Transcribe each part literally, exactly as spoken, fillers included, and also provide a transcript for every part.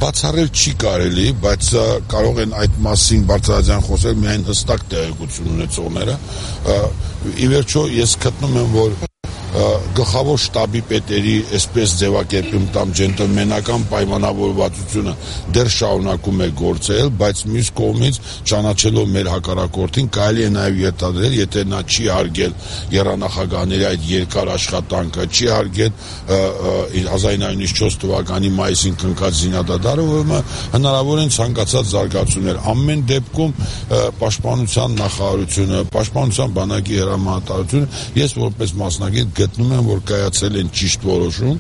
Բացառել չի կարելի, բայց կարող են այդ մասին բարձրաձայն խոսել միայն հստակ տեղեկություն ունեցողները։ Ի վերջո ես գտնում եմ, որ գլխավոր շտաբի պետերի այսպես ձևակերպում կամ ջենտլմենական պայմանավորվածությունը դեռ շարունակում է գործել, բայց մյուս կողմից ճանաչելով մեր հակառակորդին կարելի է նաև ենթադրել, եթե նա չի հարգել եռանախագահների այդ երկար աշխատանքը, չի հարգել հազար նույնսուն չորս թվականի մայիսին կնքած զինադադարը, ուրեմն հնարավոր են ցանկացած զարգացումներ։ Ամեն դեպքում պաշտպանության նախարարությունը, պաշտպանության բանակի հրամանատարությունը, ես որպես մասնագետ գտնում եմ, որ կայացել են ճիշտ որոշում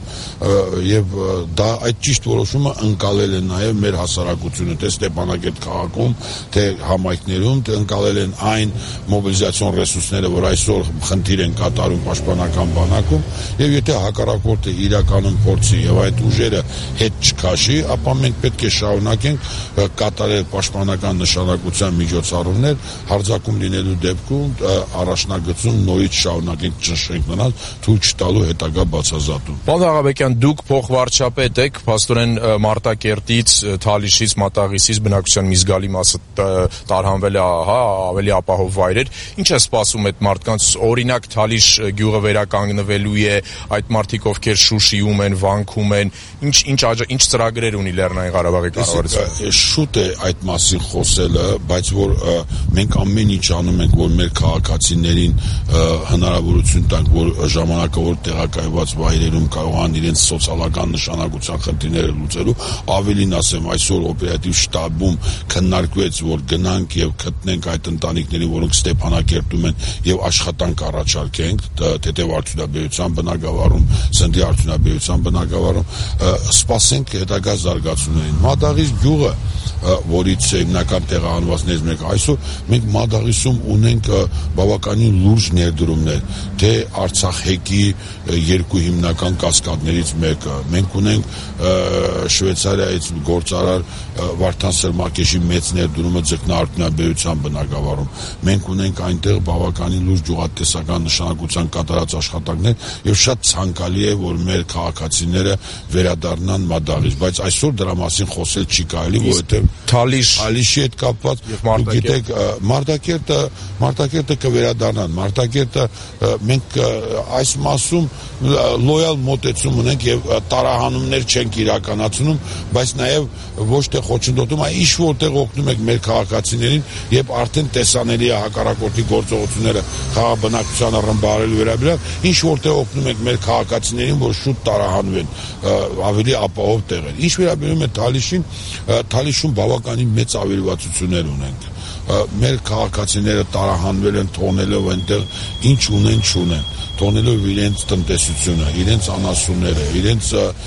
եւ դա այդ ճիշտ որոշումը ընկալել են նաեւ մեր հասարակությունը, թե Ստեփանակերտ քաղաքում, թե համայնքներում, թե ընկալել են այն մոբիլիզացիոն ռեսուրսները, որ այսօր խնդիր են կատարում պաշտպանական բանակում, եւ եթե հակառակորդը իրականում փորձի եւ այդ ուժերը հետ չքաշի, ապա մենք պետք է շարունակենք կատարել պաշտպանական նշանակության միջոցառումներ, հարձակում լինելու դեպքում առաջնագծում նորից շարունակենք ճնշենք նրանց թույլ չտալու հետագա բացազատում։ Պարոն Աղաբեկյան, դուք փոխվարչապետ եք, փաստորեն Մարտակերտից, Թալիշից, Մատաղիսից բնակչության մի զգալի մասը տարհանվել է, հա, ավելի ապահով վայրեր։ Ինչ է սպասում այդ մարդկանց, օրինակ Թալիշ գյուղը վերականգնվելու է, այդ մարդիկ ովքեր Շուշիում են, Վանքում են, ինչ ինչ ինչ ծրագրեր ունի Լեռնային Ղարաբաղի կառավարությունը։ Շուտ է այդ մասին խոսելը, բայց որ մենք ամեն ինչ անում ենք, որ մեր քաղաքացիներին հնարավորություն տանք, որ ժամանակավոր տեղակայված վայրերում կարողան իրենց սոցիալական նշանակության խնդիրները լուծելու, ավելին ասեմ, այսօր օպերատիվ շտաբում քննարկվեց, որ գնանք եւ գտնենք այդ ընտանիքներին, որոնք Ստեփանակերտում են եւ աշխատանք առաջարկենք թեթեվարդյունաբերության բնագավառում, սննդի արդյունաբերության բնագավառում, սպասենք հետագա զարգացումներին։ Մադաղիս գյուղը, որից հիմնական տեղահանվածներից մեկը, այսօր մենք Մադաղիսում ունենք բավականին լուրջ ներդրումներ, թե Արցախի երկու հիմնական կասկադներից մեկը, մենք ունենք Շվեյցարիայից գործարար Վարդան Սերմակեշի մեծ ներդրումը ձկնարդյունաբերության բնագավառում, մենք ունենք այնտեղ բավականին լուրջ գյուղատնտեսական նշանակության կատարած աշխատանքներ եւ շատ ցանկալի է, որ մեր քաղաքացիները վերադառնան Մադաղիս, բայց այսօր դրա մասին խոսել չի կարելի, որովհետեւ Թալիշ Թալիշի հետ կապված գիտեք Մարտակերտը Մարտակերտը կվերադառնան Մարտակերտը մենք այս մասում լոյալ մոտեցում ունենք եւ տարահանումներ չենք իրականացնում, բայց նաեւ ոչ թե խոչընդոտում, այլ ինչ որտեղ օգնում ենք մեր քաղաքացիներին եւ արդեն տեսանելի է հակառակորդի գործողությունները խաղաբնակչությանը ռմբարելու վերաբերյալ, ինչ որտեղ օգնում ենք մեր քաղաքացիներին, որ շուտ տարահանվեն ավելի ապահով տեղեր։ Ինչ վերաբերում է Թալիշին, Թալիշում բավականին մեծ ավերվածություններ ունենք։ Մեր քաղաքացիները տարահանվել են, թողնելով այնտեղ ինչ ունեն, չունեն, թողնելով իրենց տնտեսությունը, իրենց անասունները, իրենց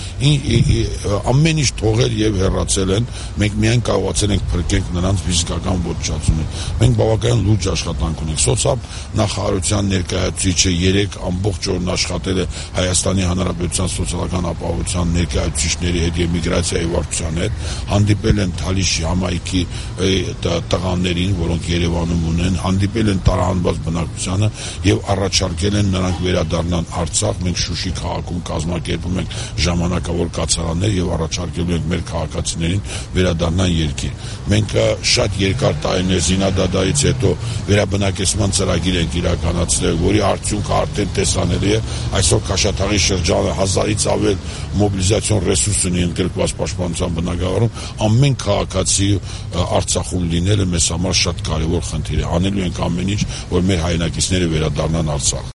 ամեն ինչ թողել եւ հեռացել են, մենք միայն կարողացել ենք փրկենք նրանց ֆիզիկական ոչնչացումը։ Մենք բավականին լուրջ աշխատանք ունենք։ Սոցիալ նախարարության ներկայացուցիչը երեք ամբողջ օրն աշխատել է Հայաստանի Հանրապետության սոցիալական ապահովության ներկայացուցիչների հետ եւ միգրացիայի վարչության հետ, հանդիպել են Թալիշի համայնքի տղաներին, որոնք Երևանում ունեն, հանդիպել են տարահանված բնակչությանը եւ առաջարկել են նրանք վերադառնան Արցախ, մենք Շուշի քաղաքում կազմակերպում ենք ժամանակավոր կացարաններ եւ առաջարկելու ենք մեր քաղաքացիներին վերադառնան երկիր։ Մենք շատ երկար տարիներ զինադադարից հետո վերաբնակեցման ծրագիր ենք իրականացրել, որի արդյունքը արդեն տեսանելի է։ Այսօր Քաշաթաղի շրջանը հազարից ավել մոբիլիզացիոն ռեսուրս ունի ընդգրկված պաշտպանության բնագավառում, ամեն քաղաքացի Արցախում լինելը մեզ համար շատ կարևոր խնդիր է։ Անելու ենք ամեն ինչ, որ մեր հայրենակիցները վերադառնան Արցախ։